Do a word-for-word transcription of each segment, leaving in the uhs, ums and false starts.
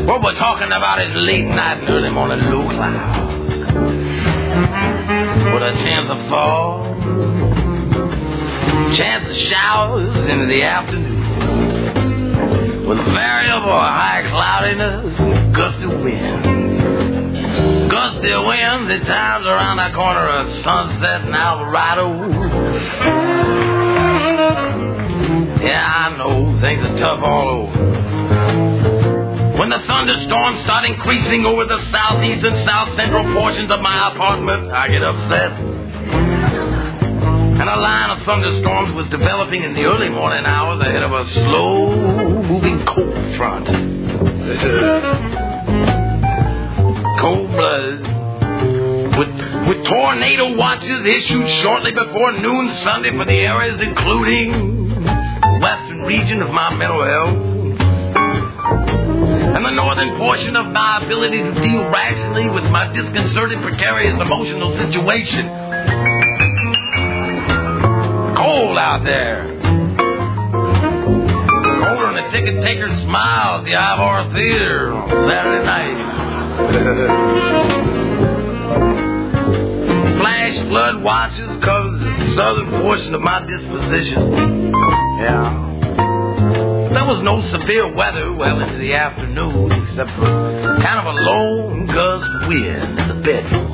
What we're talking about is late night and early morning low clouds with a chance of fall, chance of showers into the afternoon, with variable high cloudiness and gusty winds. Gusty winds at times around the corner of Sunset and Alvarado. Yeah, I know, things are tough all over. When the thunderstorms start increasing over the southeast and south central portions of my apartment, I get upset. And a line of thunderstorms was developing in the early morning hours ahead of a slow-moving cold front. Cold-blooded. With, with tornado watches issued shortly before noon Sunday for the areas including the western region of my mental health and the northern portion of my ability to deal rationally with my disconcerting, precarious emotional situation. Cold out there. Colder than a ticket taker's smile at the Ivor Theater on Saturday night. Flash flood watches cover the southern portion of my disposition. Yeah. There was no severe weather well into the afternoon, except for kind of a lone gust wind in the bedroom.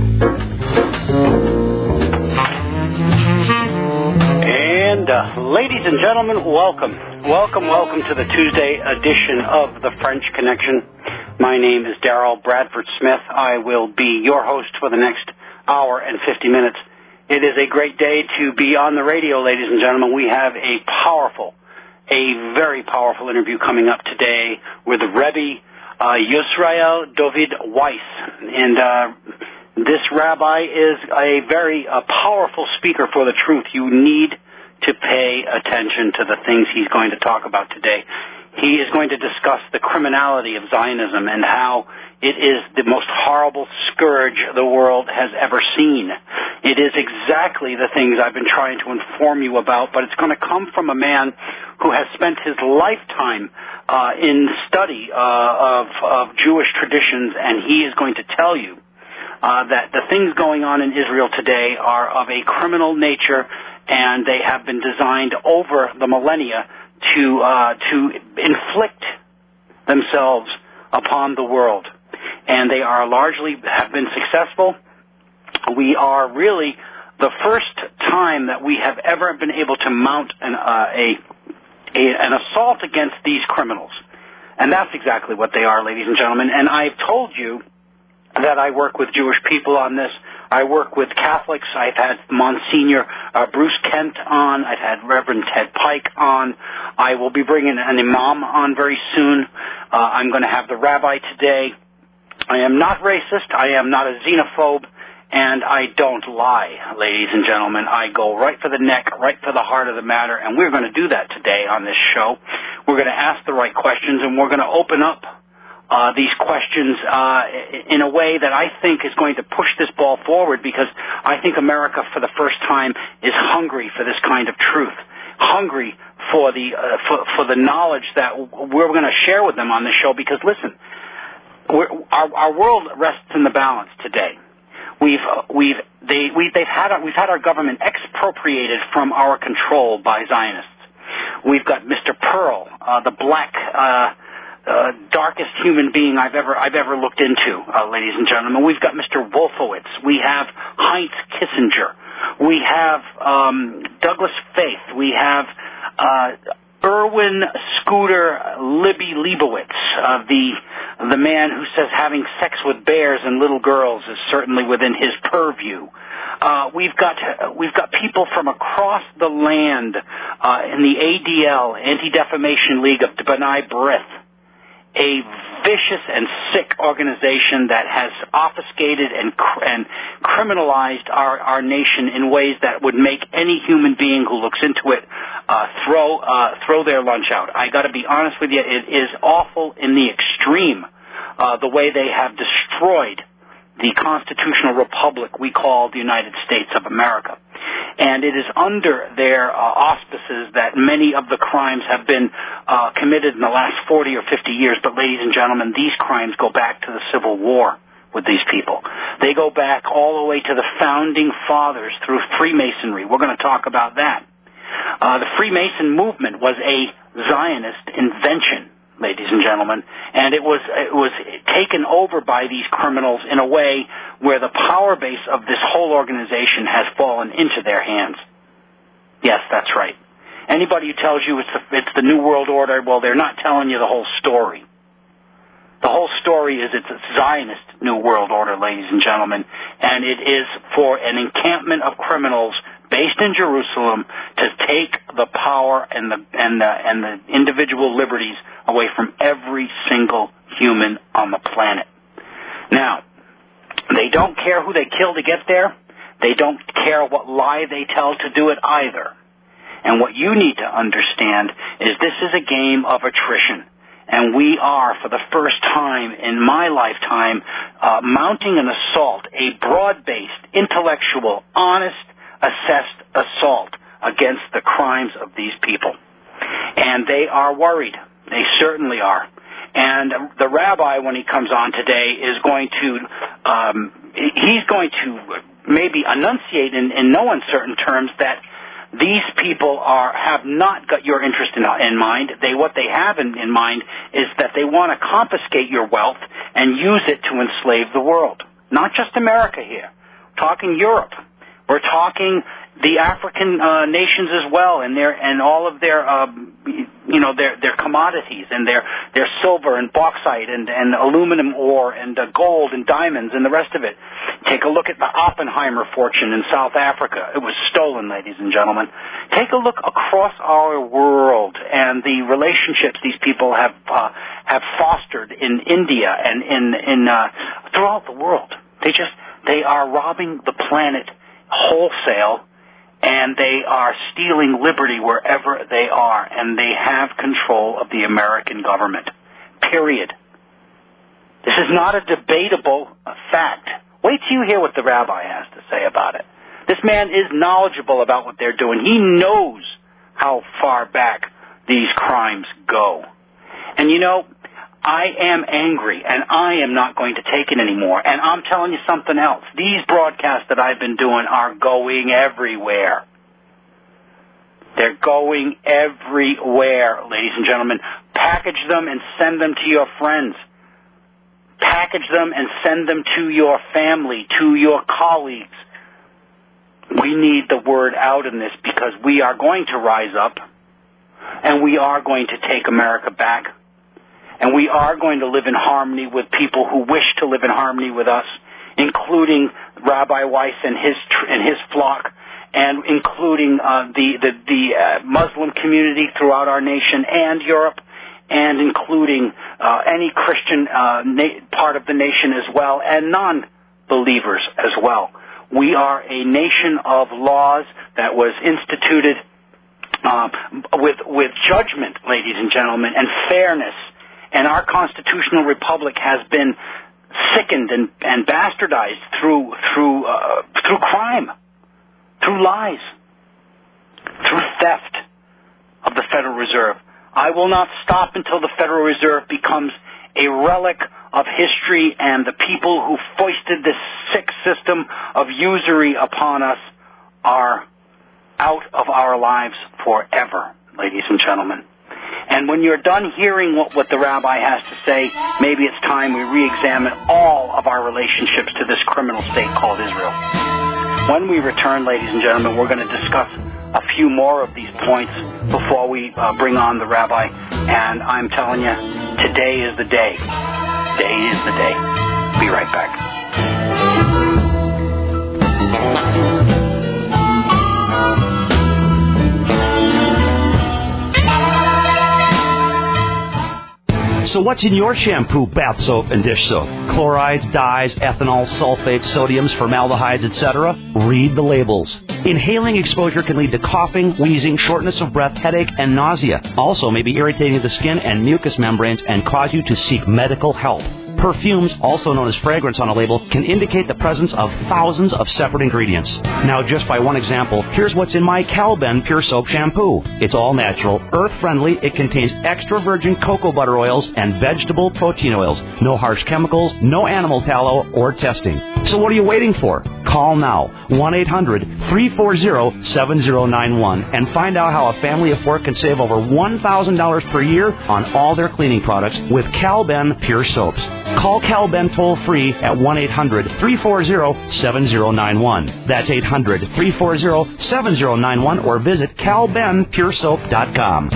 And uh, ladies and gentlemen, welcome. Welcome, welcome to the Tuesday edition of The French Connection. My name is Darrell Bradford Smith. I will be your host for the next hour and fifty minutes. It is a great day to be on the radio, ladies and gentlemen. We have a powerful A very powerful interview coming up today with Rebbe uh, Yisrael David Weiss. And uh, this rabbi is a very uh, powerful speaker for the truth. You need to pay attention to the things he's going to talk about today. He is going to discuss the criminality of Zionism and how it is the most horrible scourge the world has ever seen. It is exactly the things I've been trying to inform you about, but it's going to come from a man who has spent his lifetime uh, in study uh, of, of Jewish traditions, and he is going to tell you uh, that the things going on in Israel today are of a criminal nature, and they have been designed over the millennia to uh, to inflict themselves upon the world. And they are largely have been successful. We are really the first time that we have ever been able to mount an, uh, a, a an assault against these criminals. And that's exactly what they are, ladies and gentlemen. And I've told you that I work with Jewish people on this. I work with Catholics. I've had Monsignor uh, Bruce Kent on. I've had Reverend Ted Pike on. I will be bringing an imam on very soon. Uh, I'm going to have the rabbi today. I am not racist. I am not a xenophobe. And I don't lie, ladies and gentlemen. I go right for the neck, right for the heart of the matter. And we're going to do that today on this show. We're going to ask the right questions, and we're going to open up Uh, these questions uh, in a way that I think is going to push this ball forward, because I think America, for the first time, is hungry for this kind of truth, hungry for the uh, for, for the knowledge that we're going to share with them on this show. Because listen, we're, our, our world rests in the balance today. We've uh, we've they we they've had our, we've had our government expropriated from our control by Zionists. We've got Mister Pearl, uh, the black. Uh, Uh, darkest human being I've ever I've ever looked into, uh, ladies and gentlemen. We've got Mister Wolfowitz. We have Heinz Kissinger. We have um, Douglas Faith. We have uh, Erwin Scooter Libby Leibowitz, uh, the the man who says having sex with bears and little girls is certainly within his purview. Uh, we've got uh, we've got people from across the land uh, in the A D L, Anti-Defamation League of B'nai B'rith, a vicious and sick organization that has obfuscated and cr- and criminalized our, our nation in ways that would make any human being who looks into it uh, throw uh, throw their lunch out. I got to be honest with you, it is awful in the extreme, uh, the way they have destroyed the constitutional republic we call the United States of America. And it is under their uh, auspices that many of the crimes have been uh, committed in the last forty or fifty years. But, ladies and gentlemen, these crimes go back to the Civil War with these people. They go back all the way to the Founding Fathers through Freemasonry. We're going to talk about that. Uh, the Freemason movement was a Zionist invention, ladies and gentlemen, and it was it was taken over by these criminals in a way where the power base of this whole organization has fallen into their hands. Yes, that's right. Anybody who tells you it's the, it's the New World Order, well, they're not telling you the whole story. The whole story is it's a Zionist New World Order, ladies and gentlemen, and it is for an encampment of criminals based in Jerusalem to take the power and the and the and the individual liberties away from every single human on the planet. Now, they don't care who they kill to get there. They don't care what lie they tell to do it either. And what you need to understand is this is a game of attrition. And we are, for the first time in my lifetime, uh, mounting an assault, a broad-based, intellectual, honest, assessed assault against the crimes of these people. And they are worried. They certainly are. And the rabbi, when he comes on today, is going to, um, he's going to maybe enunciate in, in no uncertain terms that these people are have not got your interest in, in mind. They what they have in, in mind is that they want to confiscate your wealth and use it to enslave the world. Not just America here. We're talking Europe. We're talking the African uh, nations as well, and their and all of their uh, you know their their commodities and their their silver and bauxite and and aluminum ore and uh, gold and diamonds and the rest of it. Take a look at the Oppenheimer fortune in South Africa. It was stolen, ladies and gentlemen. Take a look across our world and the relationships these people have uh, have fostered in India and in in uh, throughout the world. They just they are robbing the planet wholesale, and they are stealing liberty wherever they are, and they have control of the American government. Period. This is not a debatable fact. Wait till you hear what the rabbi has to say about it. This man is knowledgeable about what they're doing. He knows how far back these crimes go. And you know, I am angry, and I am not going to take it anymore. And I'm telling you something else. These broadcasts that I've been doing are going everywhere. They're going everywhere, ladies and gentlemen. Package them and send them to your friends. Package them and send them to your family, to your colleagues. We need the word out in this because we are going to rise up, and we are going to take America back. And we are going to live in harmony with people who wish to live in harmony with us, including Rabbi Weiss and his and his flock, and including uh, the the, the uh, Muslim community throughout our nation and Europe, and including uh, any Christian uh, na- part of the nation as well, and non-believers as well. We are a nation of laws that was instituted uh, with with judgment, ladies and gentlemen, and fairness. And our constitutional republic has been sickened and, and bastardized through through uh, through crime, through lies, through theft of the Federal Reserve. I will not stop until the Federal Reserve becomes a relic of history, and the people who foisted this sick system of usury upon us are out of our lives forever, ladies and gentlemen. And when you're done hearing what, what the rabbi has to say, maybe it's time we re-examine all of our relationships to this criminal state called Israel. When we return, ladies and gentlemen, we're going to discuss a few more of these points before we uh, bring on the rabbi. And I'm telling you, today is the day. Today is the day. Be right back. So what's in your shampoo, bath soap, and dish soap? Chlorides, dyes, ethanol, sulfates, sodiums, formaldehydes, et cetera? Read the labels. Inhaling exposure can lead to coughing, wheezing, shortness of breath, headache, and nausea. Also may be irritating to the skin and mucous membranes and cause you to seek medical help. Perfumes, also known as fragrance on a label, can indicate the presence of thousands of separate ingredients. Now, just by one example, here's what's in my Calben Pure Soap Shampoo. It's all natural, earth-friendly. It contains extra virgin cocoa butter oils and vegetable protein oils. No harsh chemicals, no animal tallow or testing. So what are you waiting for? Call now, one eight hundred three four zero seven zero nine one, and find out how a family of four can save over one thousand dollars per year on all their cleaning products with Calben Pure Soaps. Call Calben toll-free at one eight hundred three four zero seven zero nine one. That's eight hundred three four zero seven zero nine one, or visit cal ben pure soap dot com.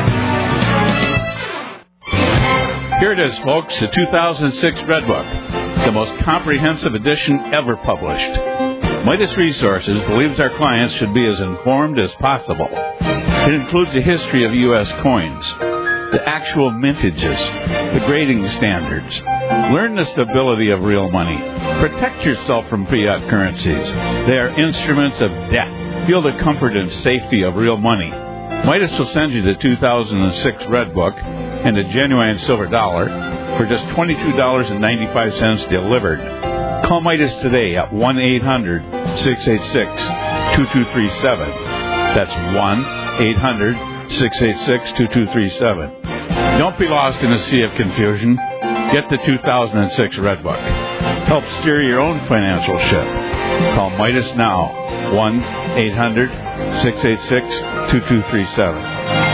Here it is, folks, the two thousand six Red Book, the most comprehensive edition ever published. Midas Resources believes our clients should be as informed as possible. It includes a history of U S coins, the actual mintages, the grading standards. Learn the stability of real money. Protect yourself from fiat currencies. They are instruments of debt. Feel the comfort and safety of real money. Midas will send you the two thousand six Red Book and a genuine silver dollar for just twenty-two dollars and ninety-five cents delivered. Call Midas today at one eight hundred six eight six two two three seven. That's one eight hundred six eight six two two three seven. Don't be lost in a sea of confusion. Get the two thousand six Red Book. Help steer your own financial ship. Call Midas now, one eight hundred six eight six two two three seven.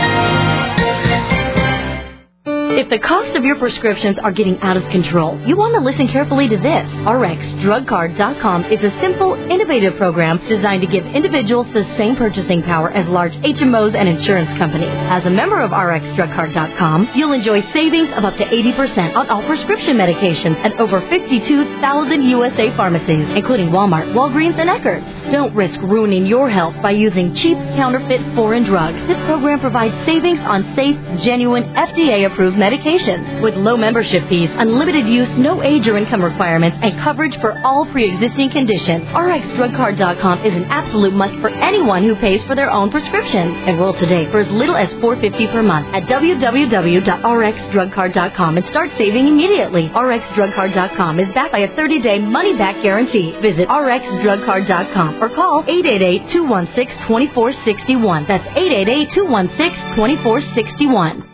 If the cost of your prescriptions are getting out of control, you want to listen carefully to this. R X drug card dot com is a simple, innovative program designed to give individuals the same purchasing power as large H M Os and insurance companies. As a member of R X drug card dot com, you'll enjoy savings of up to eighty percent on all prescription medications at over fifty-two thousand U S A pharmacies, including Walmart, Walgreens, and Eckerd's. Don't risk ruining your health by using cheap, counterfeit, foreign drugs. This program provides savings on safe, genuine, F D A-approved medications. Medications with low membership fees, unlimited use, no age or income requirements, and coverage for all pre-existing conditions. R X drug card dot com is an absolute must for anyone who pays for their own prescriptions. Enroll today for as little as four dollars and fifty cents per month at w w w dot r x drug card dot com and start saving immediately. R X drug card dot com is backed by a thirty-day money-back guarantee. Visit r x drug card dot com or call eight eight eight, two one six, two four six one. That's eight eight eight, two one six, two four six one.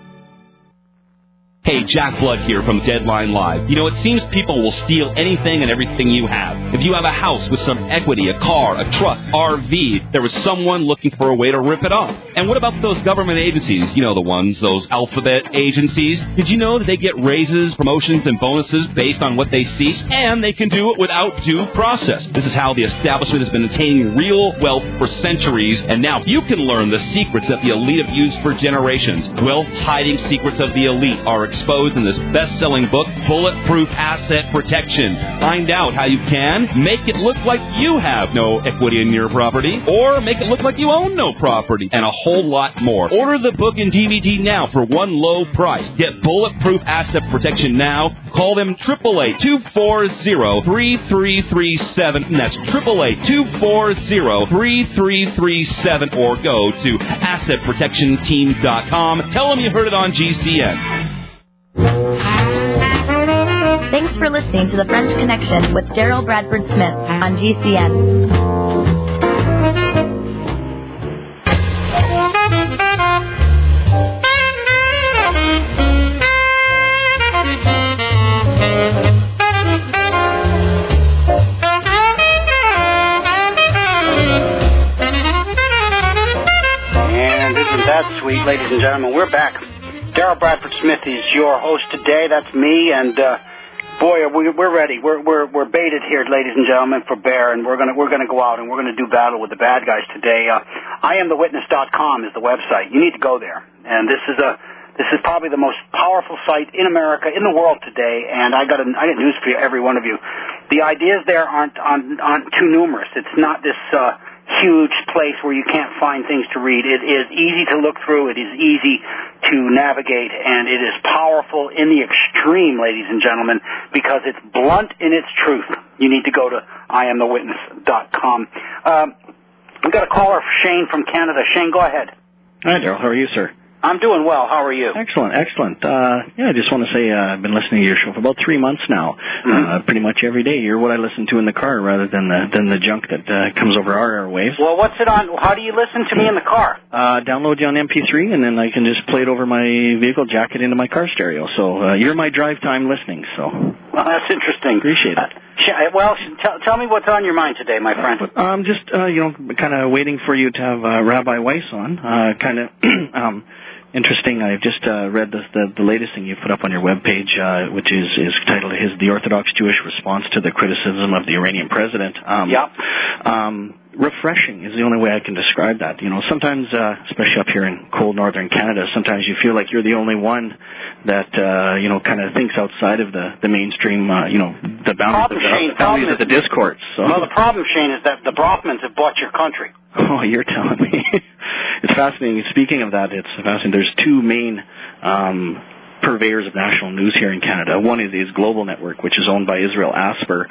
Hey, Jack Blood here from Deadline Live. You know, it seems people will steal anything and everything you have. If you have a house with some equity, a car, a truck, R V, there was someone looking for a way to rip it off. And what about those government agencies? You know the ones, those alphabet agencies. Did you know that they get raises, promotions, and bonuses based on what they see? And they can do it without due process. This is how the establishment has been attaining real wealth for centuries. And now you can learn the secrets that the elite have used for generations. Wealth-hiding secrets of the elite are exposed in this best-selling book, Bulletproof Asset Protection. Find out how you can make it look like you have no equity in your property, or make it look like you own no property, and a whole lot more. Order the book and D V D now for one low price. Get Bulletproof Asset Protection now. Call them triple eight, two four zero, three three three seven, and that's triple eight, two four zero, three three three seven, or go to asset protection team dot com. Tell them you heard it on G C N. Thanks for listening to The French Connection with Daryl Bradford Smith on G C N. And isn't that sweet, ladies and gentlemen? We're back. Daryl Bradford Smith is your host today. That's me, and uh, boy, are we, we're ready. We're we're we're baited here, ladies and gentlemen, for bear, and we're gonna we're gonna go out and we're gonna do battle with the bad guys today. Uh, I am the witness dot com is the website. You need to go there, and this is a this is probably the most powerful site in America, in the world today. And I got a, I got news for you, every one of you. The ideas there aren't aren't, aren't too numerous. It's not this. Uh, huge place where you can't find things to read. It is easy to look through. It is easy to navigate, and it is powerful in the extreme, ladies and gentlemen, because it's blunt in its truth. You need to go to I am the witness dot com. Um, we've got a caller, Shane from Canada. Shane, go ahead. Hi, Daryl. How are you, sir? I'm doing well. How are you? Excellent, excellent. Uh, yeah, I just want to say uh, I've been listening to your show for about three months now. Mm-hmm. Uh, pretty much every day. You're what I listen to in the car rather than the than the junk that uh, comes over our airwaves. Well, what's it on? How do you listen to me in the car? Uh, download you on M P three, and then I can just play it over my vehicle, jack it into my car stereo. So uh, you're my drive time listening. So. Well, that's interesting. Appreciate it. Uh, well, tell, tell me what's on your mind today, my friend. I'm um, just, uh, you know, kind of waiting for you to have uh, Rabbi Weiss on. Uh, kind of um, interesting. I've just uh, read the, the the latest thing you put up on your webpage, uh, which is, is titled "His the Orthodox Jewish Response to the Criticism of the Iranian President." Um, yeah. Um, refreshing is the only way I can describe that. You know, sometimes, uh, especially up here in cold northern Canada, sometimes you feel like you're the only one that, uh, you know, kind of thinks outside of the, the mainstream, uh, you know, the boundaries, of the, Shane, the, boundaries of the discourse. So. Well, the problem, Shane, is that the Brahmins have bought your country. Oh, you're telling me. It's fascinating. Speaking of that, it's fascinating. There's two main um purveyors of national news here in Canada. One is, is Global Network, which is owned by Israel Asper.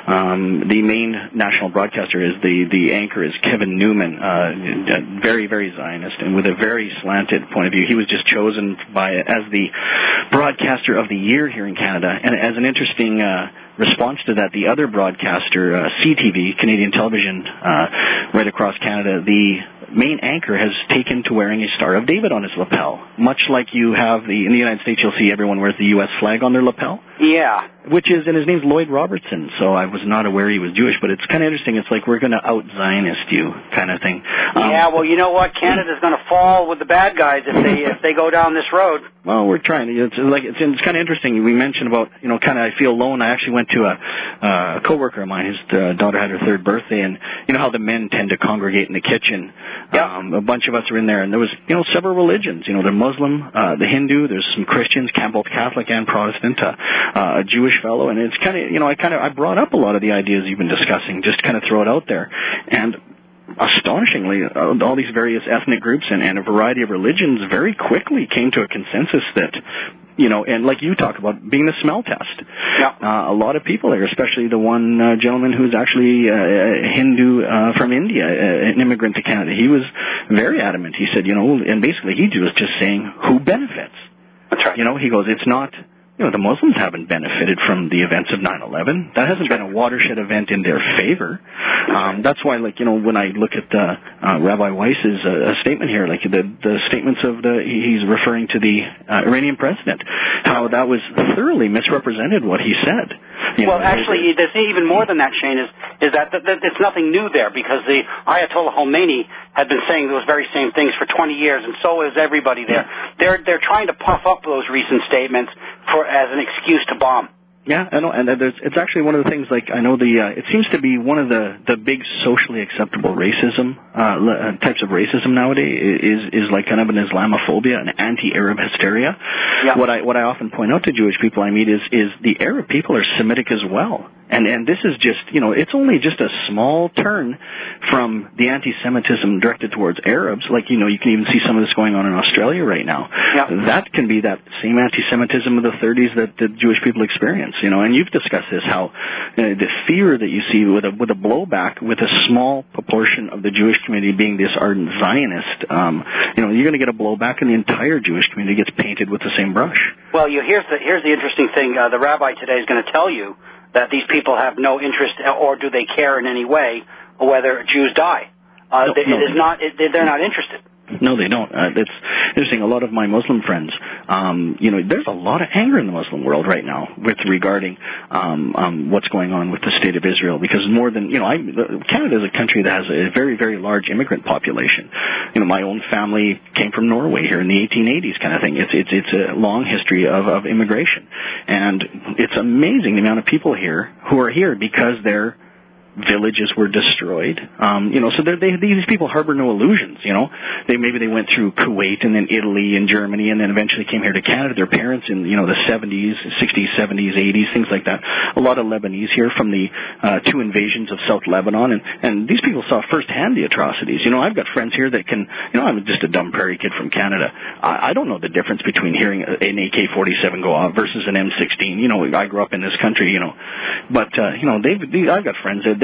Um, the main national broadcaster is the, the anchor is Kevin Newman, uh, very, very Zionist and with a very slanted point of view. He was just chosen by as the broadcaster of the year here in Canada. And as an interesting uh, response to that, the other broadcaster, uh, C T V, Canadian Television, uh, right across Canada, the main anchor has taken to wearing a Star of David on his lapel, much like you have the in the United States. You'll see everyone wears the U S flag on their lapel. Yeah, which is and his name's Lloyd Robertson. So I was not aware he was Jewish, but it's kind of interesting. It's like we're going to out Zionist you kind of thing. Um, yeah, well, you know what? Canada's going to fall with the bad guys if they if they go down this road. Well, we're trying to. It's like it's, it's kind of interesting. We mentioned about you know kind of I feel alone. I actually went to a, uh, a coworker of mine. His uh, daughter had her third birthday, and you know how the men tend to congregate in the kitchen. Yeah. Um, a bunch of us are in there, and there was you know several religions. You know, the Muslim, uh, the Hindu. There's some Christians, both Catholic and Protestant. Uh, uh, a Jewish fellow, and it's kind of you know I kind of I brought up a lot of the ideas you've been discussing, just kind of throw it out there, and astonishingly, uh, all these various ethnic groups and, and a variety of religions very quickly came to a consensus that, you know, and like you talk about being the smell test. Yeah. Uh, a lot of people there, especially the one uh, gentleman who's actually uh, a Hindu uh, from India, uh, an immigrant to Canada, he was very adamant. He said, you know, and basically he was just saying who benefits. That's right. You know, he goes, it's not... You know, the Muslims haven't benefited from the events of nine eleven. That hasn't been a watershed event in their favor. Um, that's why, like, you know, when I look at uh, uh, Rabbi Weiss's uh, statement here, like the the statements of the, he's referring to the uh, Iranian president, how that was thoroughly misrepresented what he said. You well, know, actually, there's even more than that, Shane, is, is that, that, that it's nothing new there because the Ayatollah Khomeini had been saying those very same things for twenty years, and so is everybody there. They're, they're trying to puff up those recent statements for as an excuse to bomb. Yeah, I know, and there's, it's actually one of the things, like, I know the, uh, it seems to be one of the, the big socially acceptable racism, uh, types of racism nowadays is, is like kind of an Islamophobia, an anti-Arab hysteria. Yeah. What I, what I often point out to Jewish people I meet is, is the Arab people are Semitic as well. And, and this is just, you know, it's only just a small turn from the anti-Semitism directed towards Arabs. Like, you know, you can even see some of this going on in Australia right now. Yeah. That can be that same anti-Semitism of the thirties that the Jewish people experience. You know, and you've discussed this, how uh, the fear that you see with a with a blowback with a small proportion of the Jewish community being this ardent Zionist, um, you know, you're going to get a blowback, and the entire Jewish community gets painted with the same brush. Well, you, here's the here's the interesting thing. Uh, the rabbi today is going to tell you that these people have no interest, or do they care in any way whether Jews die? Uh, no, it no, is not. It, they're not interested. No, they don't. Uh, it's interesting. A lot of my Muslim friends, um, you know, there's a lot of anger in the Muslim world right now with regarding um, um, what's going on with the state of Israel. Because more than, you know, I, Canada is a country that has a very, very large immigrant population. You know, my own family came from Norway here in the eighteen eighties, kind of thing. It's it's it's a long history of, of immigration, and it's amazing the amount of people here who are here because they're villages were destroyed. Um, you know, so they, these people harbor no illusions, you know. They maybe they went through Kuwait and then Italy and Germany and then eventually came here to Canada. Their parents in, you know, the seventies, sixties, seventies, eighties, things like that. A lot of Lebanese here from the uh, two invasions of South Lebanon. And, and these people saw firsthand the atrocities. You know, I've got friends here that can, you know, I'm just a dumb prairie kid from Canada. I, I don't know the difference between hearing an A K forty-seven go off versus an M sixteen. You know, I grew up in this country, you know. But, uh, you know, they've, I've got friends that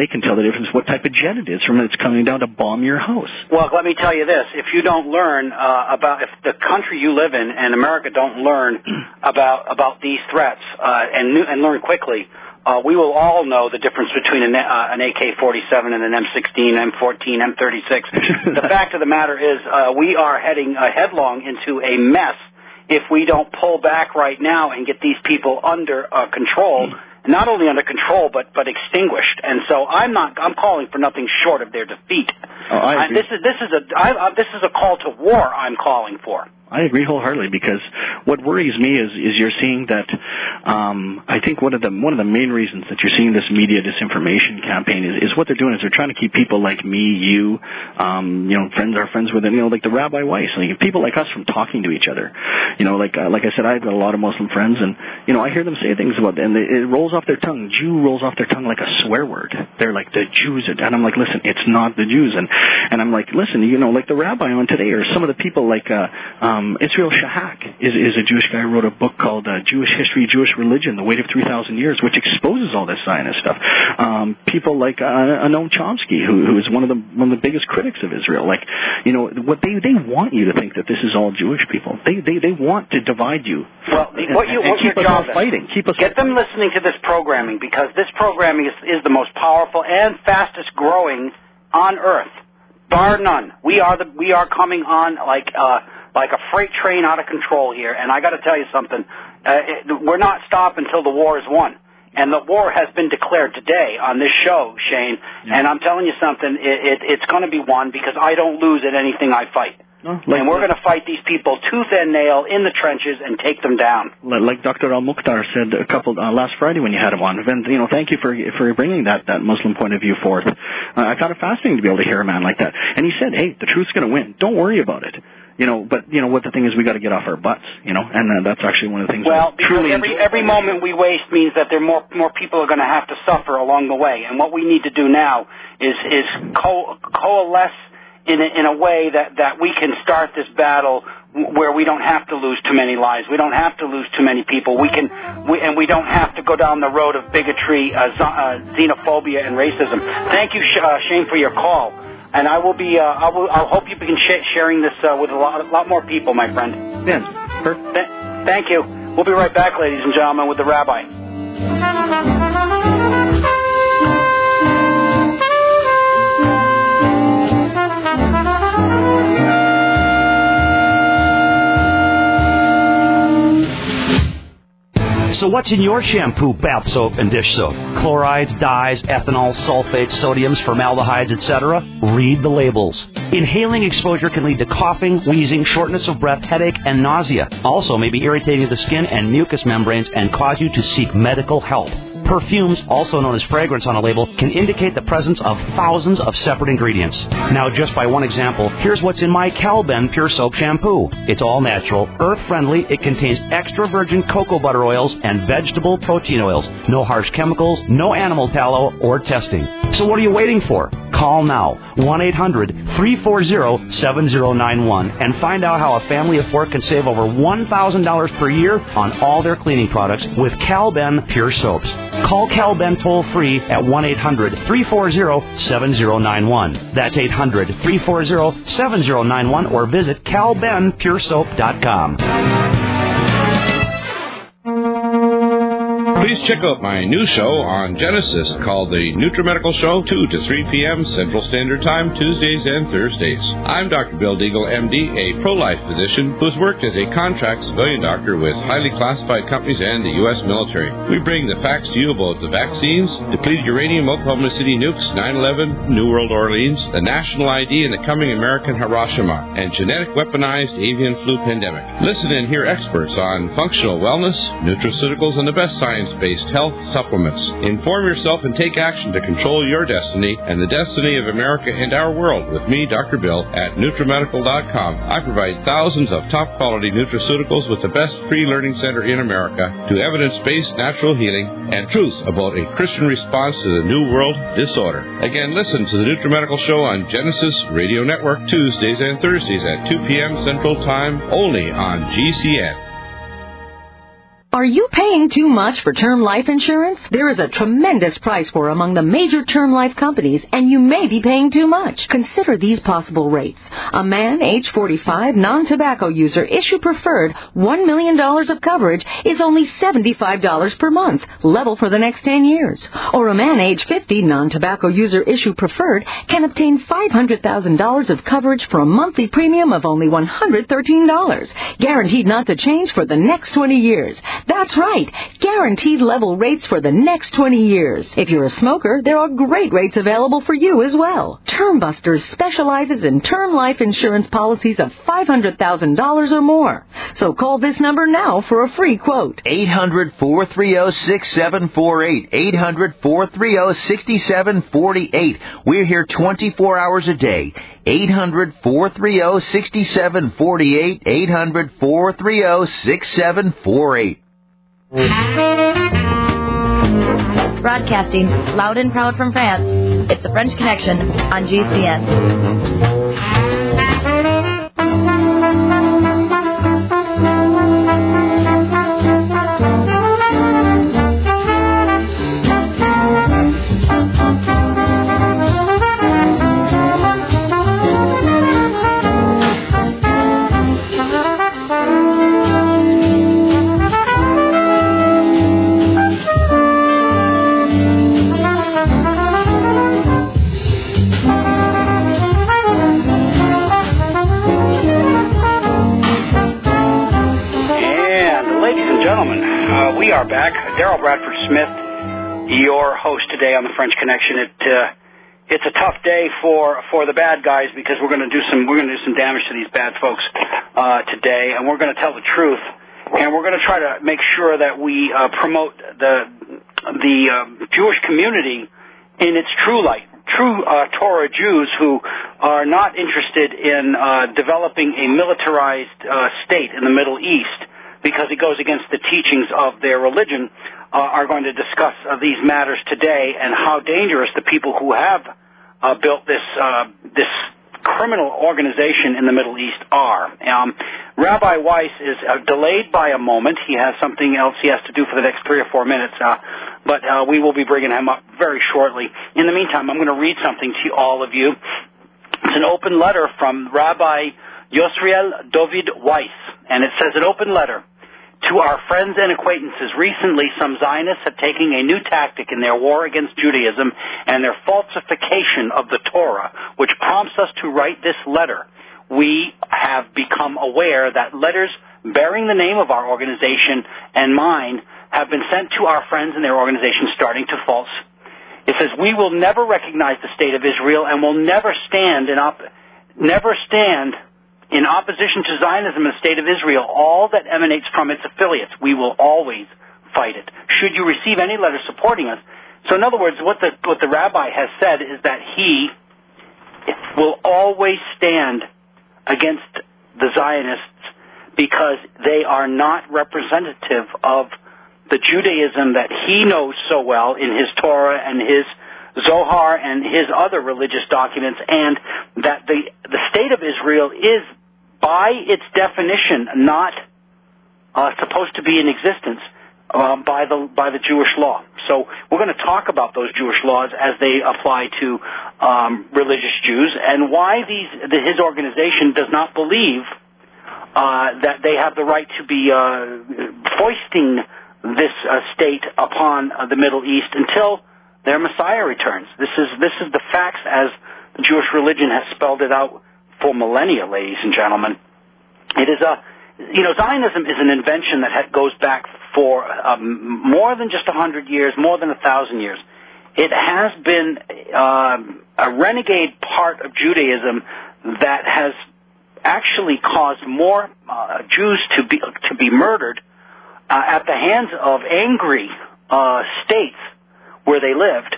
they can tell the difference what type of jet it is from when it's coming down to bomb your house. Well, let me tell you this. If you don't learn uh, about, if the country you live in and America don't learn about about these threats uh, and, and learn quickly, Uh, we will all know the difference between an, uh, an A K forty-seven and an M sixteen, M fourteen, M thirty-six. The fact of the matter is uh, we are heading uh, headlong into a mess if we don't pull back right now and get these people under uh, control, not only under control but but extinguished. And so I'm not I'm calling for nothing short of their defeat. Oh, I agree. I, this is this is a I, uh, this is a call to war I'm calling for. I agree wholeheartedly, because what worries me is is you're seeing that. Um, I think one of the one of the main reasons that you're seeing this media disinformation campaign is, is what they're doing is they're trying to keep people like me, you, um, you know, friends are friends with, you know, like the Rabbi Weiss, like people like us from talking to each other. You know, like uh, like I said, I've got a lot of Muslim friends, and you know, I hear them say things about them, and they, it rolls off their tongue. Jew rolls off their tongue like a swear word. They're like the Jews, are, and I'm like, listen, it's not the Jews, and and I'm like, listen, you know, like the rabbi on today, or some of the people like. Uh, um, Israel Shahak is, is a Jewish guy who wrote a book called uh, Jewish History, Jewish Religion, The Weight of three thousand Years, which exposes all this Zionist stuff. Um, people like uh, Noam Chomsky, who, who is one of the one of the biggest critics of Israel. Like, you know, what they they want you to think that this is all Jewish people. They they, they want to divide you. Well, and, what you and what keep your us job all fighting. Keep us get them listening to this programming, because this programming is is the most powerful and fastest growing on Earth, bar none. We are the we are coming on like. Uh, like a freight train out of control here, and I got to tell you something. Uh, it, we're not stopping until the war is won, and the war has been declared today on this show, Shane. Yeah. And I'm telling you something. It, it, it's going to be won, because I don't lose at anything I fight. No, like, and we're going to fight these people tooth and nail in the trenches and take them down. Like Doctor Al Mukhtar said a couple uh, last Friday when you had him on. Vince, you know, thank you for for bringing that that Muslim point of view forth. Uh, I found it fascinating to be able to hear a man like that. And he said, "Hey, the truth's going to win. Don't worry about it." You know, but, you know, what the thing is, we got to get off our butts, you know, and uh, that's actually one of the things. Well, because truly every, every moment we waste means that there more, more people are going to have to suffer along the way. And what we need to do now is, is co- coalesce in a, in a way that, that we can start this battle where we don't have to lose too many lives. We don't have to lose too many people. We can, we, and we don't have to go down the road of bigotry, uh, z- uh, xenophobia, and racism. Thank you, uh, Shane, for your call. And I will be, uh, I will, I'll hope you begin sh- sharing this uh, with a lot, a lot more people, my friend. Yes. Th- thank you. We'll be right back, ladies and gentlemen, with the Rabbi. So what's in your shampoo, bath soap, and dish soap? Chlorides, dyes, ethanol, sulfates, sodiums, formaldehydes, et cetera? Read the labels. Inhaling exposure can lead to coughing, wheezing, shortness of breath, headache, and nausea. Also may be irritating to the skin and mucous membranes and cause you to seek medical help. Perfumes, also known as fragrance on a label, can indicate the presence of thousands of separate ingredients. Now, just by one example, here's what's in my Calben Pure Soap Shampoo. It's all natural, earth-friendly. It contains extra virgin cocoa butter oils and vegetable protein oils. No harsh chemicals, no animal tallow, or testing. So what are you waiting for? Call now, one eight hundred three four zero seven zero nine one, and find out how a family of four can save over one thousand dollars per year on all their cleaning products with Calben Pure Soaps. Call Calben toll-free at one eight hundred three four zero seven zero nine one. That's eight hundred three four zero seven zero nine one, or visit cal ben pure soap dot com. Please check out my new show on Genesis called The NutriMedical Show, two to three p.m. Central Standard Time, Tuesdays and Thursdays. I'm Doctor Bill Deagle, M D, a pro-life physician who's worked as a contract civilian doctor with highly classified companies and the U S military. We bring the facts to you about the vaccines, depleted uranium, Oklahoma City nukes, nine eleven, New World Orleans, the national I D and the coming American Hiroshima, and genetic weaponized avian flu pandemic. Listen and hear experts on functional wellness, nutraceuticals, and the best science-based health supplements. Inform yourself and take action to control your destiny and the destiny of America and our world with me, Doctor Bill, at NutriMedical dot com. I provide thousands of top-quality nutraceuticals with the best free learning center in America to evidence-based natural healing and truth about a Christian response to the New World disorder. Again, listen to the NutriMedical Show on Genesis Radio Network Tuesdays and Thursdays at two p.m. Central Time, only on G C N. Are you paying too much for term life insurance? There is a tremendous price war among the major term life companies, and you may be paying too much. Consider these possible rates. A man, age forty-five, non-tobacco user, issue preferred, one million dollars of coverage is only seventy-five dollars per month, level for the next ten years. Or a man, age fifty, non-tobacco user, issue preferred, can obtain five hundred thousand dollars of coverage for a monthly premium of only one hundred thirteen dollars, guaranteed not to change for the next twenty years. That's right, guaranteed level rates for the next twenty years. If you're a smoker, there are great rates available for you as well. Term Busters specializes in term life insurance policies of five hundred thousand dollars or more. So call this number now for a free quote. eight hundred, four three zero, six seven four eight. eight hundred, four three zero, six seven four eight. We're here twenty-four hours a day. eight hundred, four three zero, six seven four eight. eight hundred, four three zero, six seven four eight. Broadcasting loud and proud from France, it's the French Connection on G C N. We are back. Daryl Bradford Smith, your host today on the French Connection. It uh, it's a tough day for, for the bad guys because we're going to do some we're going to do some damage to these bad folks uh, today, and we're going to tell the truth, and we're going to try to make sure that we uh, promote the the uh, Jewish community in its true light. True uh, Torah Jews who are not interested in uh, developing a militarized uh, state in the Middle East, because it goes against the teachings of their religion, uh, are going to discuss uh, these matters today and how dangerous the people who have uh, built this uh, this criminal organization in the Middle East are. Um, Rabbi Weiss is uh, delayed by a moment. He has something else he has to do for the next three or four minutes, uh, but uh, we will be bringing him up very shortly. In the meantime, I'm going to read something to all of you. It's an open letter from Rabbi Yosriel David Weiss, and it says, an open letter. To our friends and acquaintances, recently some Zionists have taken a new tactic in their war against Judaism and their falsification of the Torah, which prompts us to write this letter. We have become aware that letters bearing the name of our organization and mine have been sent to our friends and their organization starting to false. It says, we will never recognize the state of Israel and will never stand in op- never stand in opposition to Zionism and the state of Israel, all that emanates from its affiliates. We will always fight it. Should you receive any letter supporting us? So in other words, what the, what the rabbi has said is that he will always stand against the Zionists because they are not representative of the Judaism that he knows so well in his Torah and his Zohar and his other religious documents, and that the, the state of Israel is, by its definition, not uh, supposed to be in existence uh, by the by the Jewish law. So we're going to talk about those Jewish laws as they apply to um, religious Jews, and why these the, his organization does not believe uh, that they have the right to be uh, foisting this uh, state upon uh, the Middle East until their Messiah returns. This is this is the facts as the Jewish religion has spelled it out for millennia, ladies and gentlemen. It is a, you know, Zionism is an invention that goes back for um, more than just a hundred years, more than a thousand years. It has been uh, a renegade part of Judaism that has actually caused more uh, Jews to be to be murdered uh, at the hands of angry uh, states where they lived.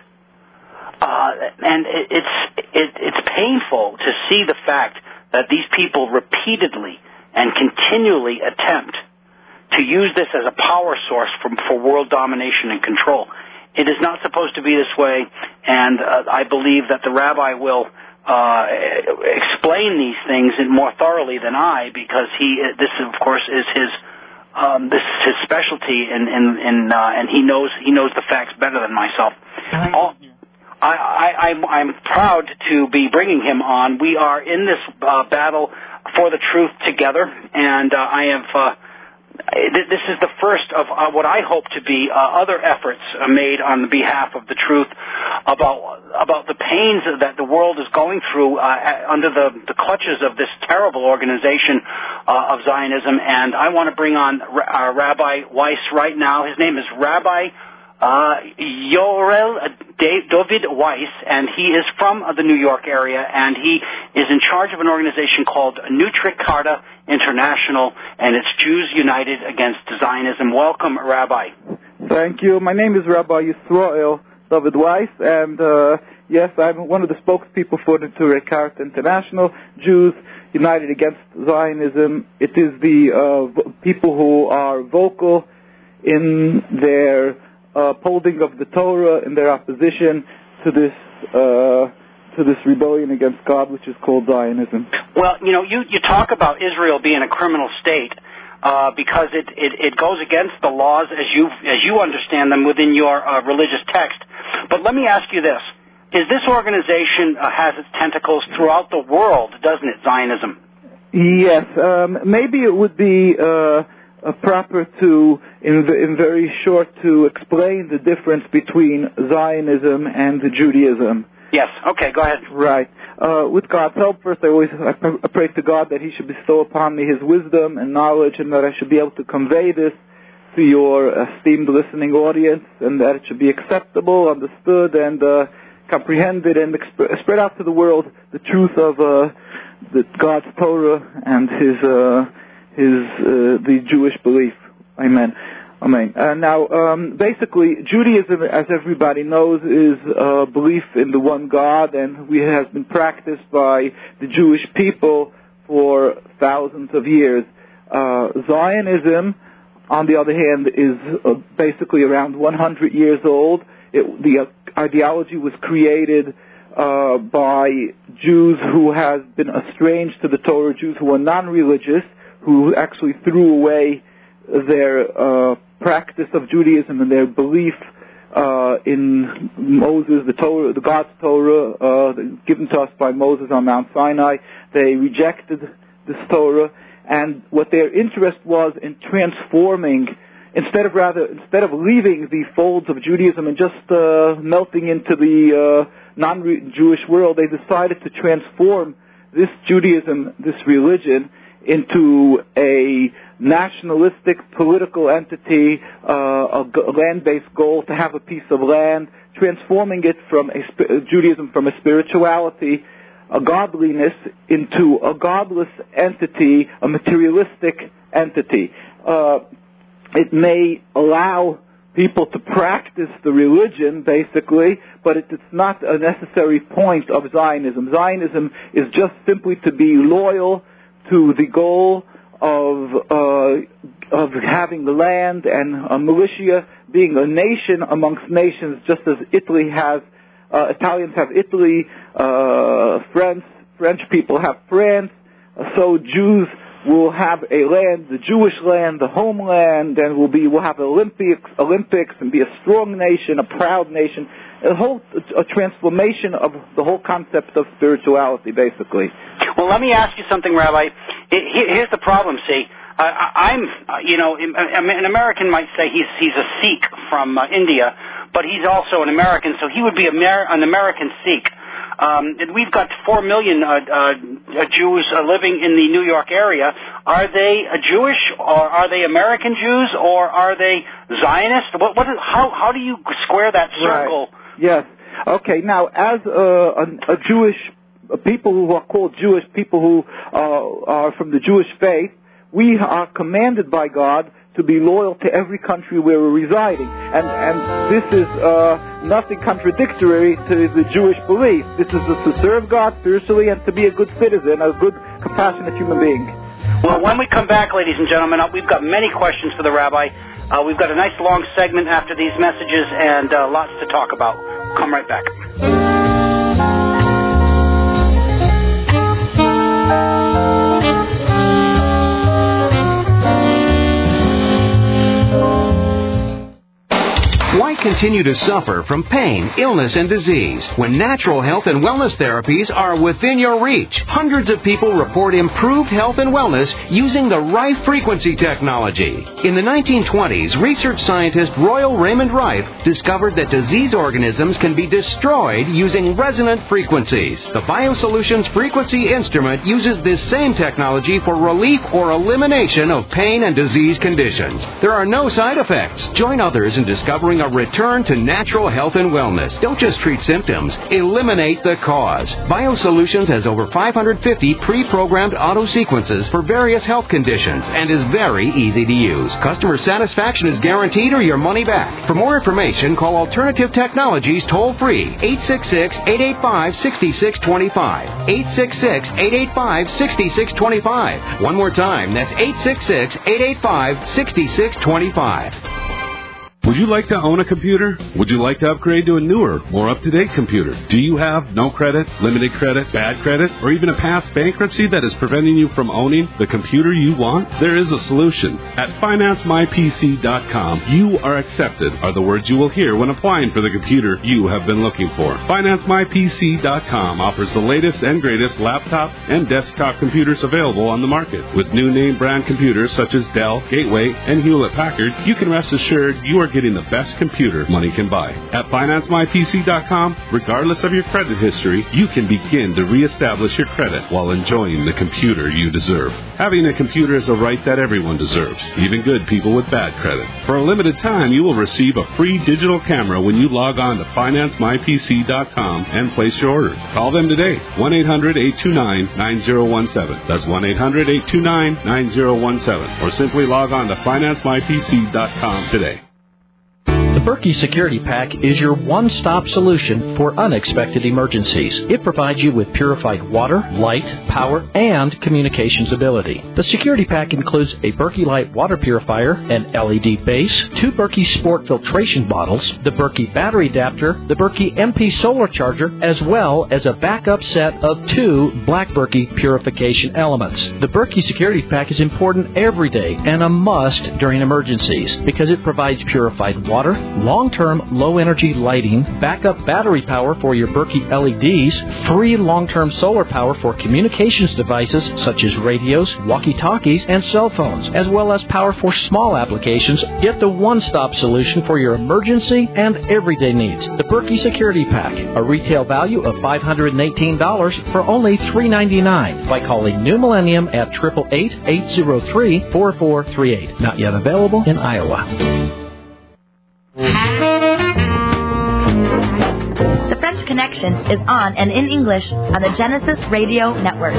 Uh, and it, it's it, it's painful to see the fact that these people repeatedly and continually attempt to use this as a power source for, for world domination and control. It is not supposed to be this way, and uh, I believe that the rabbi will uh, explain these things more thoroughly than I, because he this, of course, is his um, this is his specialty, and and and, uh, and he knows he knows the facts better than myself. All, I, I, I'm, I'm proud to be bringing him on. We are in this uh, battle for the truth together, and uh, I have. Uh, This is the first of uh, what I hope to be uh, other efforts uh, made on the behalf of the truth about about the pains that the world is going through uh, under the, the clutches of this terrible organization uh, of Zionism. And I want to bring on uh, Rabbi Weiss right now. His name is Rabbi uh, Yorel David Weiss, and he is from uh, the New York area, and he is in charge of an organization called Nutricarta International, and it's Jews United Against Zionism. Welcome, Rabbi. Thank you. My name is Rabbi Yisrael David Weiss, and uh, yes, I'm one of the spokespeople for the Nutricarta International, Jews United Against Zionism. It is the uh, people who are vocal in their uh, upholding of the Torah, in their opposition to this uh to this rebellion against God, which is called Zionism. Well, you know, you, you talk about Israel being a criminal state uh, because it, it, it goes against the laws as you as you understand them within your uh, religious text. But let me ask you this. Is this organization uh, has its tentacles throughout the world, doesn't it, Zionism? Yes. Um, maybe it would be uh, uh, proper to, in, in very short, to explain the difference between Zionism and Judaism. Yes. Okay, go ahead. Right. Uh, with God's help, first I always I pray to God that He should bestow upon me His wisdom and knowledge, and that I should be able to convey this to your esteemed listening audience, and that it should be acceptable, understood, and uh, comprehended, and exp- spread out to the world the truth of uh, the God's Torah and His uh, His uh, the Jewish belief. Amen. Amen. Uh, now, um, basically, Judaism, as everybody knows, is a belief in the one God, and we has been practiced by the Jewish people for thousands of years. Uh, Zionism, on the other hand, is uh, basically around one hundred years old. It, the uh, ideology was created uh, by Jews who have been estranged to the Torah, Jews who are non-religious, who actually threw away their uh, practice of Judaism and their belief uh, in Moses, the Torah, the God's Torah, uh, given to us by Moses on Mount Sinai. They rejected this Torah, and what their interest was in transforming, instead of rather instead of leaving the folds of Judaism and just uh, melting into the uh, non-Jewish world, they decided to transform this Judaism, this religion, into a nationalistic political entity, uh, a land-based goal to have a piece of land, transforming it from a sp- Judaism from a spirituality, a godliness, into a godless entity, a materialistic entity. Uh, it may allow people to practice the religion, basically, but it, it's not a necessary point of Zionism. Zionism is just simply to be loyal to the goal of uh, of having the land and a militia, being a nation amongst nations, just as Italy has, uh, Italians have Italy, uh, French, French people have France, so Jews will have a land, the Jewish land, the homeland, and will be will have Olympics, Olympics, and be a strong nation, a proud nation, a whole a transformation of the whole concept of spirituality, basically. Well, let me ask you something, Rabbi. Here's the problem. See, uh, I'm, you know, an American might say he's he's a Sikh from uh, India, but he's also an American, so he would be Amer- an American Sikh. Um, and we've got four million uh, uh, Jews uh, living in the New York area. Are they uh, Jewish, or are they American Jews, or are they Zionist? What, what is, how, how do you square that circle? Right. Yes. Okay. Now, as uh, a, a Jewish people who are called Jewish, people who uh, are from the Jewish faith, we are commanded by God to be loyal to every country where we're residing. And and this is uh, nothing contradictory to the Jewish belief. This is to serve God spiritually and to be a good citizen, a good, compassionate human being. Well, when we come back, ladies and gentlemen, we've got many questions for the Rabbi. Uh, we've got a nice long segment after these messages and uh, lots to talk about. Come right back. Why continue to suffer from pain, illness, and disease when natural health and wellness therapies are within your reach? Hundreds of people report improved health and wellness using the Rife frequency technology. In the nineteen twenties, research scientist Royal Raymond Rife discovered that disease organisms can be destroyed using resonant frequencies. The BioSolutions frequency instrument uses this same technology for relief or elimination of pain and disease conditions. There are no side effects. Join others in discovering a return to natural health and wellness. Don't just treat symptoms. Eliminate the cause. BioSolutions has over five hundred fifty pre-programmed auto sequences for various health conditions and is very easy to use. Customer satisfaction is guaranteed or your money back. For more information, call Alternative Technologies toll-free, eight six six, eight eight five, six six two five, eight six six, eight eight five, six six two five. One more time, that's eight six six, eight eight five, six six two five. Would you like to own a computer? Would you like to upgrade to a newer, more up-to-date computer? Do you have no credit, limited credit, bad credit, or even a past bankruptcy that is preventing you from owning the computer you want? There is a solution. At finance my P C dot com, you are accepted are the words you will hear when applying for the computer you have been looking for. finance my P C dot com offers the latest and greatest laptop and desktop computers available on the market. With new name brand computers such as Dell, Gateway, and Hewlett-Packard, you can rest assured you are getting the best computer money can buy. At finance my P C dot com, regardless of your credit history, you can begin to reestablish your credit while enjoying the computer you deserve. Having a computer is a right that everyone deserves, even good people with bad credit. For a limited time, you will receive a free digital camera when you log on to finance my P C dot com and place your order. Call them today, one eight hundred, eight two nine, nine zero one seven. That's one eight hundred, eight two nine, nine zero one seven. Or simply log on to finance my P C dot com today. The Berkey Security Pack is your one-stop solution for unexpected emergencies. It provides you with purified water, light, power, and communications ability. The Security Pack includes a Berkey Light water purifier, an L E D base, two Berkey Sport filtration bottles, the Berkey battery adapter, the Berkey M P solar charger, as well as a backup set of two Black Berkey purification elements. The Berkey Security Pack is important every day and a must during emergencies because it provides purified water, long-term low-energy lighting, backup battery power for your Berkey L E Ds, free long-term solar power for communications devices such as radios, walkie-talkies, and cell phones, as well as power for small applications. Get the one-stop solution for your emergency and everyday needs. The Berkey Security Pack, a retail value of five hundred eighteen dollars for only three hundred ninety-nine dollars by calling New Millennium at eight eight eight, eight zero three, four four three eight. Not yet available in Iowa. The French Connection is on and in English on the Genesis Radio Network.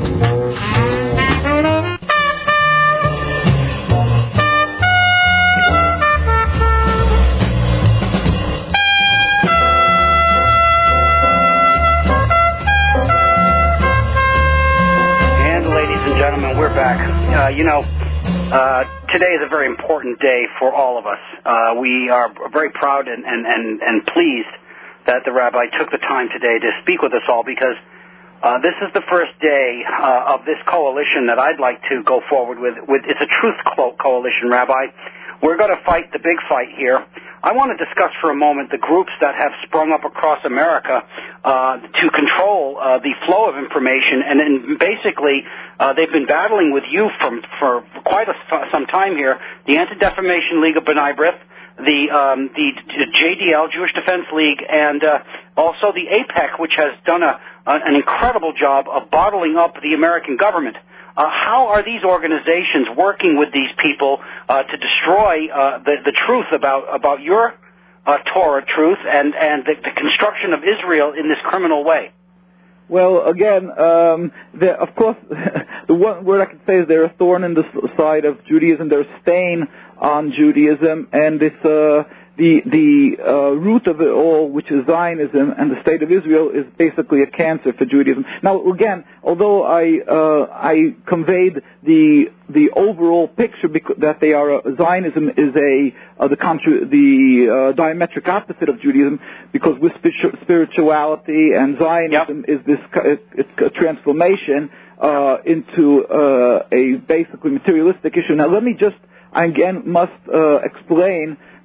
And ladies and gentlemen, we're back. Uh, you know, uh, today is a very important day for all of us. Uh, we are very proud and, and, and, and pleased that the rabbi took the time today to speak with us all because uh, this is the first day uh, of this coalition that I'd like to go forward with. with it's a truth co- coalition, Rabbi. We're going to fight the big fight here. I want to discuss for a moment the groups that have sprung up across America uh, to control uh, the flow of information, and then basically uh, they've been battling with you from, for quite a, some time here. The Anti-Defamation League of B'nai B'rith, the um, the J D L, Jewish Defense League, and uh, also the AIPAC, which has done a, an incredible job of bottling up the American government. Uh, how are these organizations working with these people uh, to destroy uh, the, the truth about about your uh, Torah truth and, and the, the construction of Israel in this criminal way? Well, again, um, of course, the one word I can say is they're a thorn in the side of Judaism. They're a stain on Judaism, and it's uh, the the uh, root of it all, which is Zionism and the State of Israel, is basically a cancer for Judaism. Now, again, although I uh, I conveyed the the overall picture that they are uh, Zionism is a uh, the contra- the uh, diametric opposite of Judaism, because with spirituality and Zionism yep. is this it, it's a transformation uh, into uh, a basically materialistic issue. Now, let me just I again must uh, explain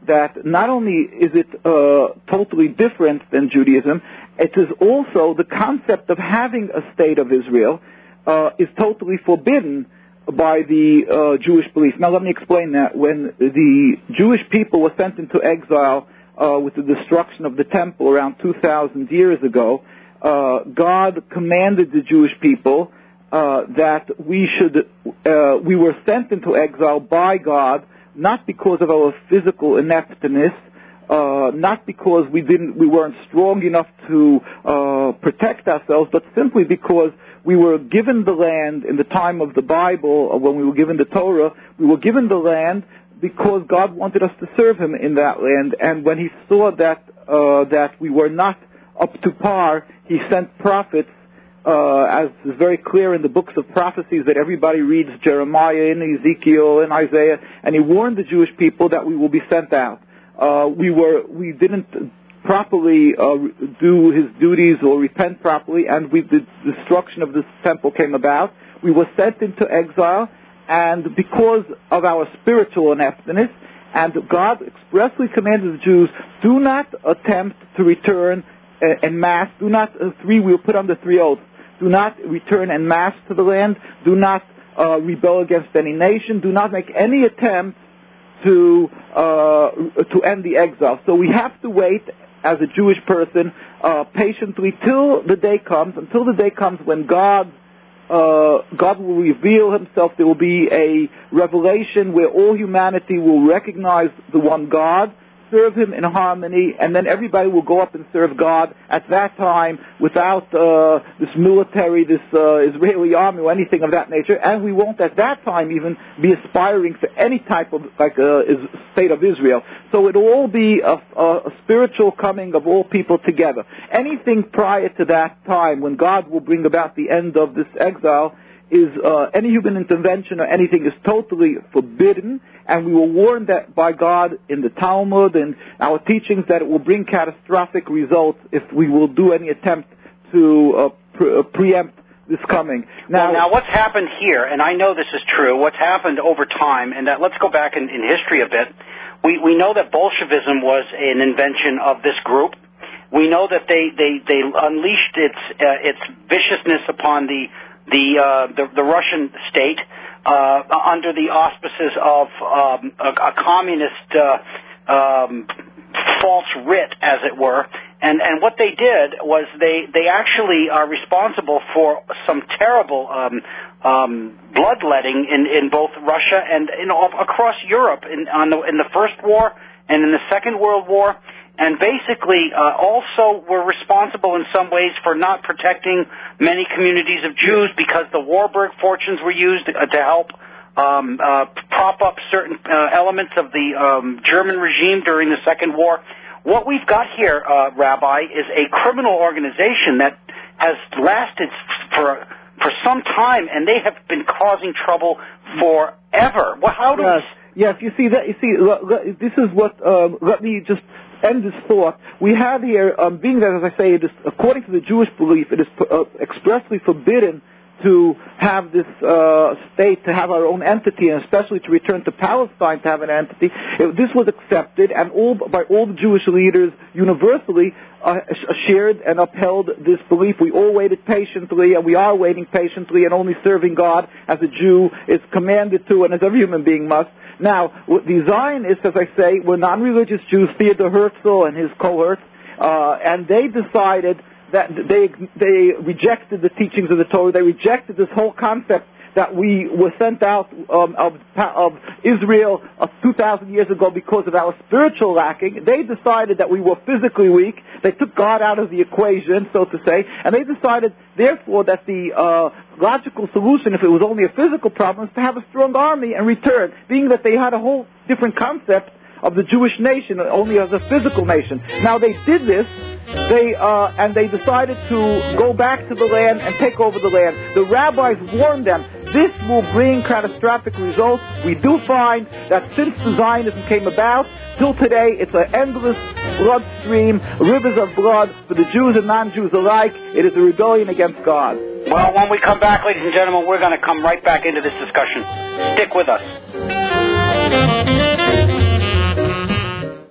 that not only is it uh, totally different than Judaism, it is also the concept of having a state of Israel uh, is totally forbidden by the uh, Jewish belief. Now let me explain that. When the Jewish people were sent into exile uh, with the destruction of the temple around two thousand years ago, uh, God commanded the Jewish people uh, that we should, uh, we were sent into exile by God, not because of our physical ineptness, uh, not because we didn't, we weren't strong enough to uh, protect ourselves, but simply because we were given the land in the time of the Bible, or when we were given the Torah, we were given the land because God wanted us to serve Him in that land. And when He saw that uh, that we were not up to par, He sent prophets, uh, as is very clear in the books of prophecies that everybody reads, Jeremiah and Ezekiel and Isaiah, and He warned the Jewish people that we will be sent out. Uh, we were we didn't properly uh, do His duties or repent properly, and we, the destruction of this temple came about. We were sent into exile, and because of our spiritual ineptness, and God expressly commanded the Jews, do not attempt to return uh, en masse, do not, uh, three, we were put under three oaths, do not return en masse to the land, do not uh, rebel against any nation, do not make any attempt to uh, to end the exile. So we have to wait as a Jewish person, uh, patiently till the day comes, until the day comes when God, uh, God will reveal Himself. There will be a revelation where all humanity will recognize the one God, serve Him in harmony, and then everybody will go up and serve God at that time without uh, this military, this uh, Israeli army or anything of that nature, and we won't at that time even be aspiring for any type of like uh, state of Israel. So it will all be a, a, a spiritual coming of all people together. Anything prior to that time, when God will bring about the end of this exile, is uh, any human intervention or anything is totally forbidden, and we were warned that by God in the Talmud and our teachings that it will bring catastrophic results if we will do any attempt to uh, pre- uh, preempt this coming. Now, well, now, what's happened here, and I know this is true, what's happened over time, and that, let's go back in, in history a bit. We, we know that Bolshevism was an invention of this group. We know that they, they, they unleashed its, uh, its viciousness upon the The, uh, the the Russian state uh, under the auspices of um, a, a communist uh, um, false writ, as it were. And and what they did was they, they actually are responsible for some terrible um, um, bloodletting in, in both Russia and in all, across Europe in on the in the First War and in the Second World War. And basically uh, also were responsible in some ways for not protecting many communities of Jews because the Warburg fortunes were used uh, to help um, uh, prop up certain uh, elements of the um, German regime during the Second War. What we've got here, uh, Rabbi, is a criminal organization that has lasted for for some time, and they have been causing trouble forever. Well, how do yes. we... Yes, you see, that, you see, this is what, um, let me just end this thought. We have here, um, being that, as I say, it is, according to the Jewish belief, it is uh, expressly forbidden to have this uh, state, to have our own entity, and especially to return to Palestine to have an entity. It, this was accepted, and all by all the Jewish leaders universally uh, shared and upheld this belief. We all waited patiently, and we are waiting patiently, and only serving God as a Jew is commanded to, and as every human being must. Now, the Zionists, as I say, were non-religious Jews, Theodor Herzl and his cohorts, uh, and they decided that they they rejected the teachings of the Torah. They rejected this whole concept that we were sent out um, of of Israel uh, two thousand years ago because of our spiritual lacking. They decided that we were physically weak. They took God out of the equation, so to say, and they decided, therefore, that the uh, logical solution, if it was only a physical problem, is to have a strong army and return, being that they had a whole different concept of the Jewish nation only as a physical nation. Now, they did this, they uh, and they decided to go back to the land and take over the land. The rabbis warned them, this will bring catastrophic results. We do find that since the Zionism came about, till today, it's an endless bloodstream, rivers of blood for the Jews and non-Jews alike. It is a rebellion against God. Well, when we come back, ladies and gentlemen, we're going to come right back into this discussion. Stick with us.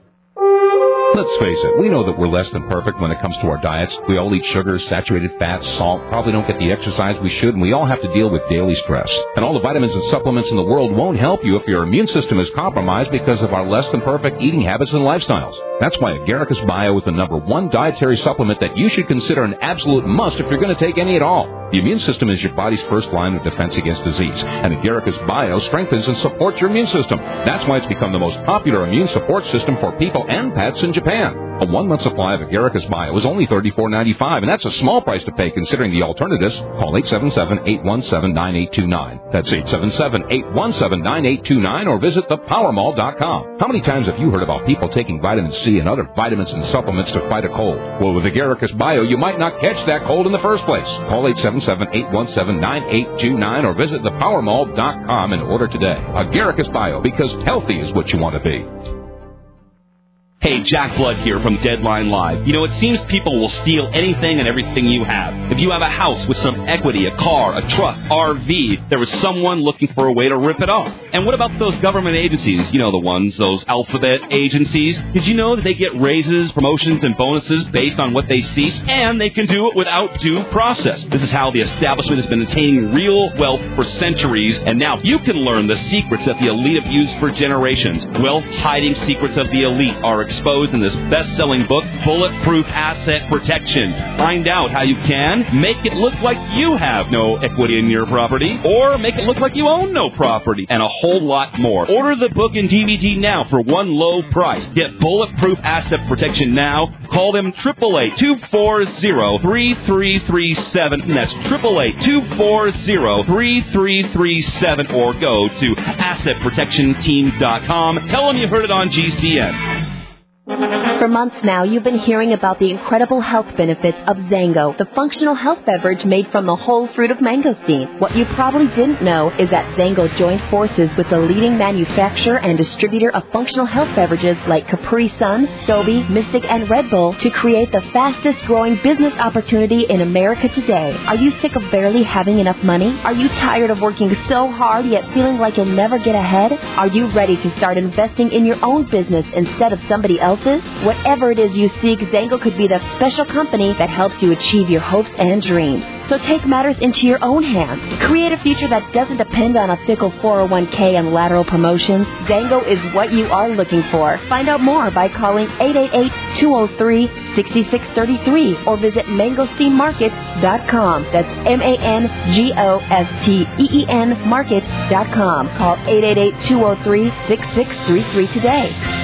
Let's face it, we know that we're less than perfect when it comes to our diets. We all eat sugar, saturated fats, salt, probably don't get the exercise we should, and we all have to deal with daily stress. And all the vitamins and supplements in the world won't help you if your immune system is compromised because of our less than perfect eating habits and lifestyles. That's why Agaricus Bio is the number one dietary supplement that you should consider an absolute must if you're going to take any at all. The immune system is your body's first line of defense against disease, and Agaricus Bio strengthens and supports your immune system. That's why it's become the most popular immune support system for people and pets in Japan. A one-month supply of Agaricus Bio is only thirty-four ninety-five, and that's a small price to pay considering the alternatives. Call eight seven seven, eight one seven, nine eight two nine. That's eight seven seven, eight one seven, nine eight two nine, or visit the power mall dot com. How many times have you heard about people taking vitamin C and other vitamins and supplements to fight a cold? Well, with Agaricus Bio, you might not catch that cold in the first place. Call eight seven seven, eight one seven, nine eight two nine or visit the power mall dot com and order today. Agaricus Bio, because healthy is what you want to be. Hey, Jack Blood here from Deadline Live. You know, it seems people will steal anything and everything you have. If you have a house with some equity, a car, a truck, R V, there is someone looking for a way to rip it off. And what about those government agencies? You know the ones, those alphabet agencies. Did you know that they get raises, promotions, and bonuses based on what they cease? And they can do it without due process. This is how the establishment has been attaining real wealth for centuries. And now you can learn the secrets that the elite have used for generations. Wealth-hiding secrets of the elite are exposed in this best-selling book, Bulletproof Asset Protection. Find out how you can make it look like you have no equity in your property, or make it look like you own no property, and a whole lot more. Order the book and D V D now for one low price. Get Bulletproof Asset Protection now. Call them eight eight eight, two four zero, three three three seven. And that's eight eight eight, two four zero, three three three seven, or go to asset protection team dot com. Tell them you heard it on G C N. For months now, you've been hearing about the incredible health benefits of Zango, the functional health beverage made from the whole fruit of mangosteen. What you probably didn't know is that Zango joined forces with the leading manufacturer and distributor of functional health beverages like Capri Sun, Sobe, Mystic, and Red Bull to create the fastest-growing business opportunity in America today. Are you sick of barely having enough money? Are you tired of working so hard yet feeling like you'll never get ahead? Are you ready to start investing in your own business instead of somebody else's? Whatever it is you seek, Zango could be the special company that helps you achieve your hopes and dreams. So take matters into your own hands. Create a future that doesn't depend on a fickle four oh one k and lateral promotions. Zango is what you are looking for. Find out more by calling eight eight eight, two oh three, six six three three or visit mangosteen markets dot com. That's M A N G O S T E E N market dot com. Call eight eight eight, two oh three, six six three three today.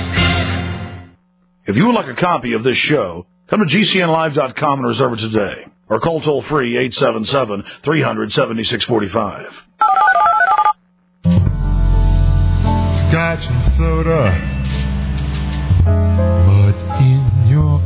If you would like a copy of this show, come to G C N live dot com and reserve it today. Or call toll-free eight seven seven, three hundred, seventy-six forty-five. Scotch and soda, but in your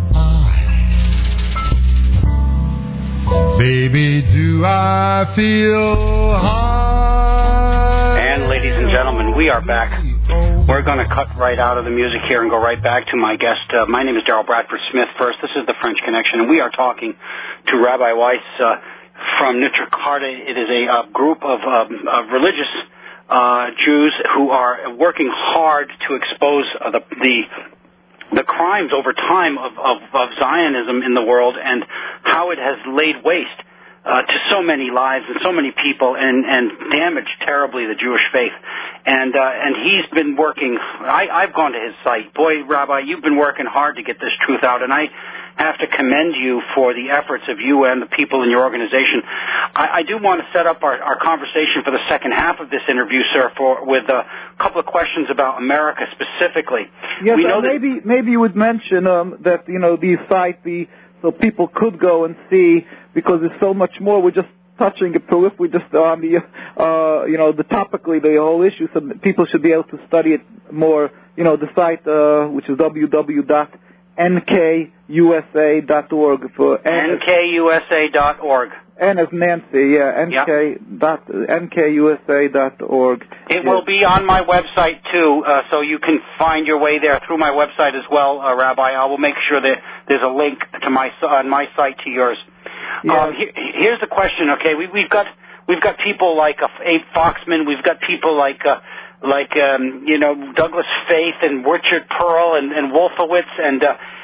eye, baby, do I feel high? And ladies and gentlemen, we are back. We're going to cut right out of the music here and go right back to my guest. Uh, my name is Daryl Bradford Smith. First, this is the French Connection, and we are talking to Rabbi Weiss uh, from Nutricarta. It is a uh, group of, um, of religious uh, Jews who are working hard to expose uh, the, the the crimes over time of, of, of Zionism in the world and how it has laid waste Uh, to so many lives and so many people, and, and damaged terribly the Jewish faith. And uh, and he's been working. I, I've gone to his site. Boy, Rabbi, you've been working hard to get this truth out, and I have to commend you for the efforts of you and the people in your organization. I, I do want to set up our, our conversation for the second half of this interview, sir, for with a couple of questions about America specifically. Yes, we know uh, maybe maybe you would mention um, that you know the site the. So people could go and see, because there's so much more. We're just touching it peripherally, just on the, uh, you know, the topically, the whole issue. So people should be able to study it more. You know, the site, uh, which is w w w dot n k u s a dot org for N K U S A dot org. N as Nancy, yeah, N K dot N K U S A dot org. It yeah. will be on my website too, uh, so you can find your way there through my website as well, uh, Rabbi. I will make sure that there's a link to my on my site to yours. Yeah. Um, here, here's the question. Okay, we, we've got we've got people like uh, Abe Foxman. We've got people like uh, like um, you know Douglas Faith and Richard Pearl and, and Wolfowitz and. Uh,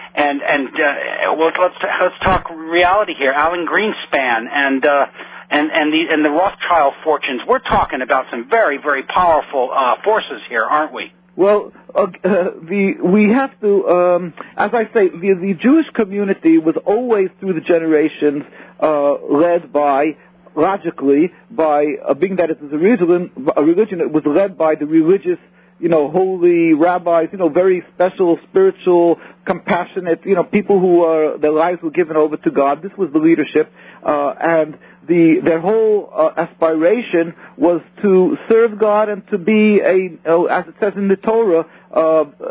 and and uh, well, let's let's talk reality here. Alan Greenspan and uh, and and the and the Rothschild fortunes. We're talking about some very very powerful uh, forces here, aren't we? Well, uh, the we have to, um, as I say, the, the Jewish community was always through the generations uh, led by, logically, by uh, being that it is a religion, a religion, it was led by the religious, you know, holy rabbis, you know, very special, spiritual, compassionate, you know, people who are, their lives were given over to God. This was the leadership, uh, and the, their whole uh, aspiration was to serve God and to be a, uh, as it says in the Torah, uh,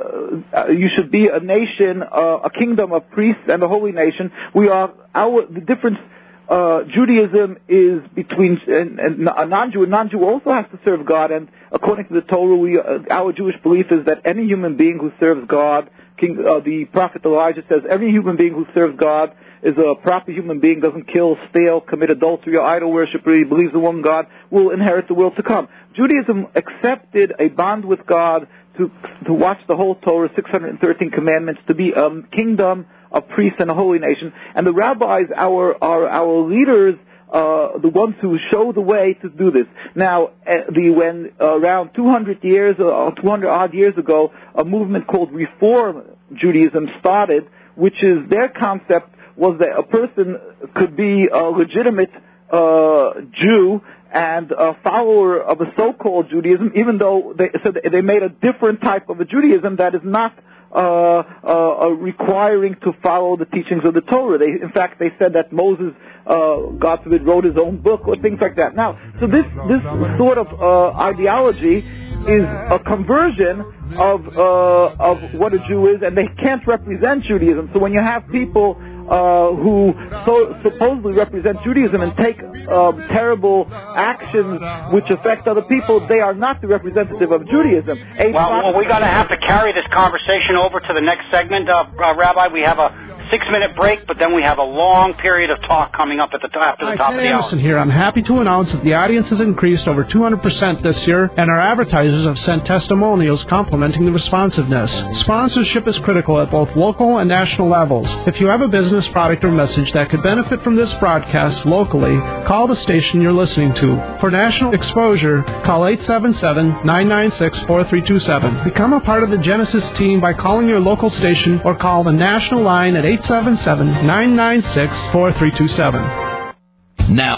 uh, you should be a nation, uh, a kingdom of priests and a holy nation. We are, our, the difference Uh, Judaism is between and, and a non-Jew. A non-Jew also has to serve God, and according to the Torah, we, uh, our Jewish belief is that any human being who serves God, King, uh, the prophet Elijah says, every human being who serves God is a proper human being, doesn't kill, steal, commit adultery, or idol worshiper, he believes in one God, will inherit the world to come. Judaism accepted a bond with God to to watch the whole Torah, six hundred thirteen commandments, to be a kingdom of priests and a holy nation. And the rabbis, our our our leaders, uh, the ones who show the way to do this. Now, uh, the when uh, around two hundred years or two hundred odd years ago, a movement called Reform Judaism started, which is their concept was that a person could be a legitimate uh, Jew and a follower of a so-called Judaism, even though they so they made a different type of a Judaism that is not Uh, uh, uh, requiring to follow the teachings of the Torah. They, in fact, they said that Moses, uh, God forbid, wrote his own book or things like that. Now, so this this sort of uh, ideology is a conversion of uh, of what a Jew is, and they can't represent Judaism. So when you have people Uh, who so supposedly represent Judaism and take uh, terrible actions which affect other people, they are not the representative of Judaism. A well, well we're going to have to carry this conversation over to the next segment, uh, uh, Rabbi. We have a six-minute break, but then we have a long period of talk coming up at the after the Hi, top Ken of the Anderson hour. Here. I'm happy to announce that the audience has increased over two hundred percent this year, and our advertisers have sent testimonials complimenting the responsiveness. Sponsorship is critical at both local and national levels. If you have a business, product, or message that could benefit from this broadcast locally, call the station you're listening to. For national exposure, call eight seven seven, nine nine six, four three two seven. Become a part of the Genesis team by calling your local station or call the national line at eight seven seven, nine nine six, four three two seven. Now